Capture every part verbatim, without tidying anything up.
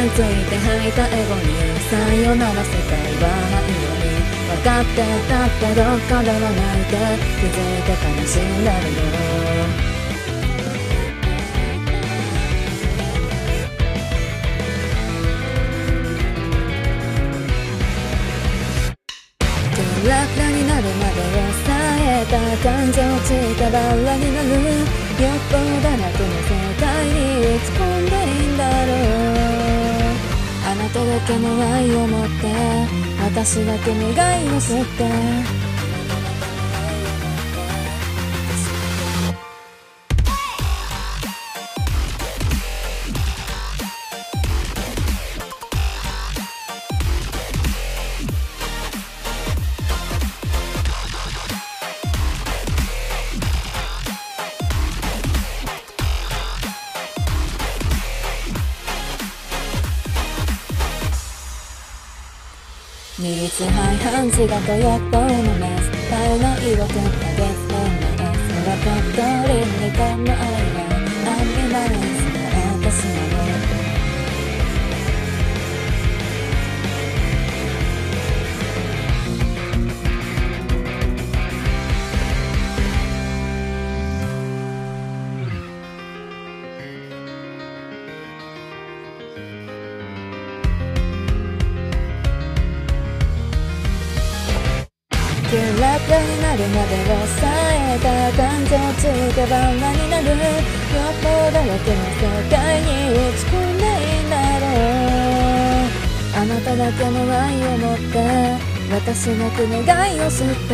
ついて吐いたエゴにさよなら世界はないのに分かってたってどっかでは泣いて気づいて悲しんでるよ。ラクラになるまで抑えた感情力バラになる。よっぽどだらけの世界に打ち込んでいいんだろう。あなただけの愛を持って私だけ願いを吸って二律背反自我と欲望のメス体内を食ったゲストのエス空ぽっとりにこの愛はアンビバレンスな私なの。キュラクラになるまで抑えた感情つけば何になる。よっぽどだらけの世界に打ち込んでいいんだろう。あなただけの愛を持って私だけ願いを吸って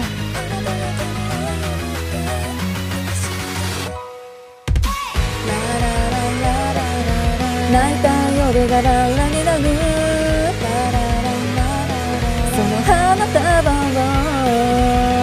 泣いた夜がララになる。その花束を